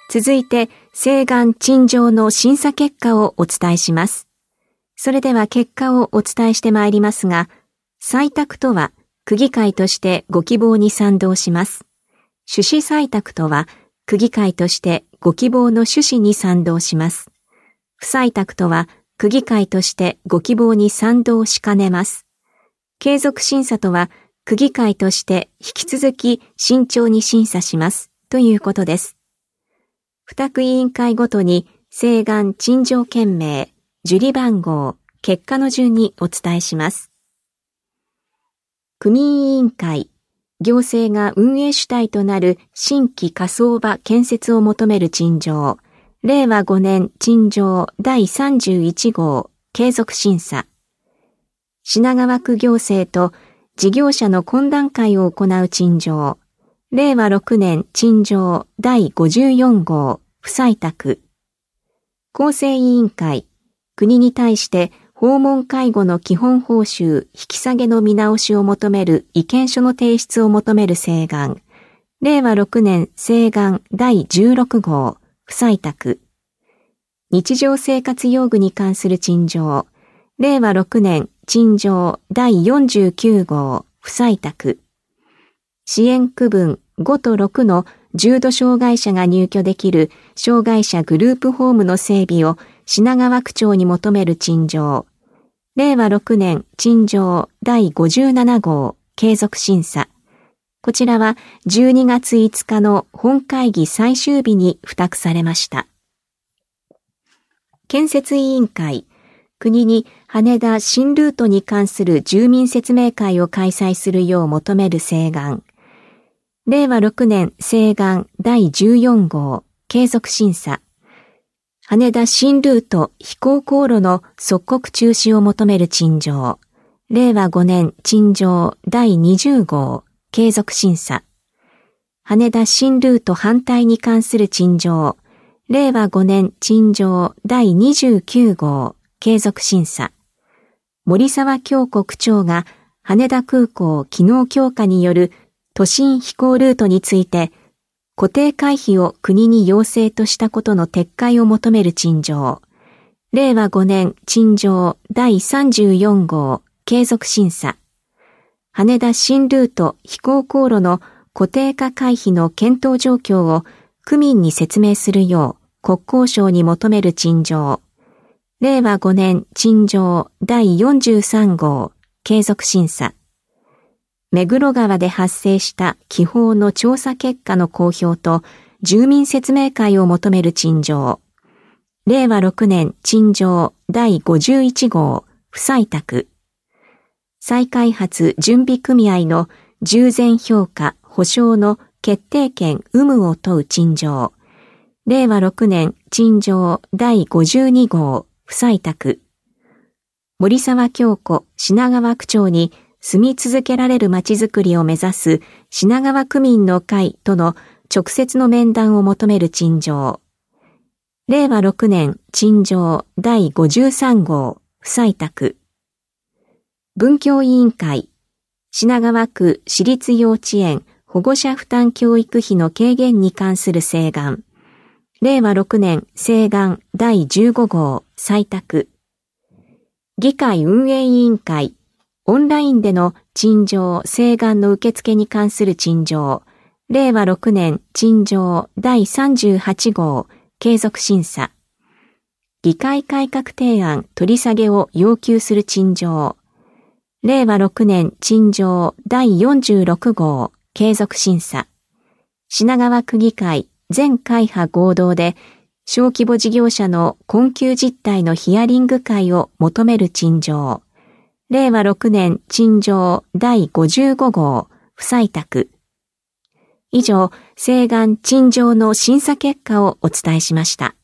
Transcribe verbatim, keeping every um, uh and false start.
続いて、請願陳情の審査結果をお伝えします。それでは結果をお伝えしてまいりますが、採択とは、区議会としてご希望に賛同します。趣旨採択とは、区議会としてご希望の趣旨に賛同します。不採択とは、区議会としてご希望に賛同しかねます。継続審査とは、区議会として引き続き慎重に審査しますということです。付託委員会ごとに請願陳情件名、受理番号、結果の順にお伝えします。区民委員会、行政が運営主体となる新規火葬場建設を求める陳情、れいわごねん陳情だいさんじゅういち号、継続審査。品川区行政と事業者の懇談会を行う陳情、れいわろくねん陳情だいごじゅうよん号、不採択。厚生委員会、国に対して訪問介護の基本報酬引き下げの見直しを求める意見書の提出を求める請願、れいわろくねん請願だいじゅうろく号、不採択。日常生活用具に関する陳情、れいわろくねん陳情だいよんじゅうきゅう号、不採択。支援区分ごとろくの重度障害者が入居できる障害者グループホームの整備を品川区長に求める陳情、れいわろくねん陳情だいごじゅうなな号、継続審査。こちらはじゅうにがついつかの本会議最終日に付託されました。建設委員会、国に羽田新ルートに関する住民説明会を開催するよう求める請願、れいわろくねん請願だいじゅうよん号、継続審査。羽田新ルート飛行航路の即刻中止を求める陳情、れいわごねん陳情だいにじゅう号、継続審査。羽田新ルート反対に関する陳情、れいわごねん陳情だいにじゅうきゅう号、継続審査。森沢京子区長が羽田空港機能強化による都心飛行ルートについて固定会費を国に要請としたことの撤回を求める陳情、れいわごねん陳情だいさんじゅうよん号、継続審査。羽田新ルート飛行航路の固定化会費の検討状況を区民に説明するよう国交省に求める陳情、れいわごねん陳情だいよんじゅうさん号、継続審査。目黒川で発生した気泡の調査結果の公表と住民説明会を求める陳情、れいわろくねん陳情だいごじゅういち号、不採択。再開発準備組合の従前評価保証の決定権有無を問う陳情、れいわろくねん陳情だいごじゅうに号、不採択。森沢京子品川区長に住み続けられるまちづくりを目指す品川区民の会との直接の面談を求める陳情、れいわろくねん陳情だいごじゅうさん号、不採択。文教委員会、品川区私立幼稚園保護者負担教育費の軽減に関する請願、れいわろくねん請願だいじゅうご号、採択。議会運営委員会、オンラインでの陳情請願の受付に関する陳情、れいわろくねん陳情だいさんじゅうはち号、継続審査。議会改革提案取り下げを要求する陳情、れいわろくねん陳情だいよんじゅうろく号、継続審査。品川区議会全会派合同で小規模事業者の困窮実態のヒアリング会を求める陳情、れいわろくねん陳情だいごじゅうご号、不採択。以上、請願陳情の審査結果をお伝えしました。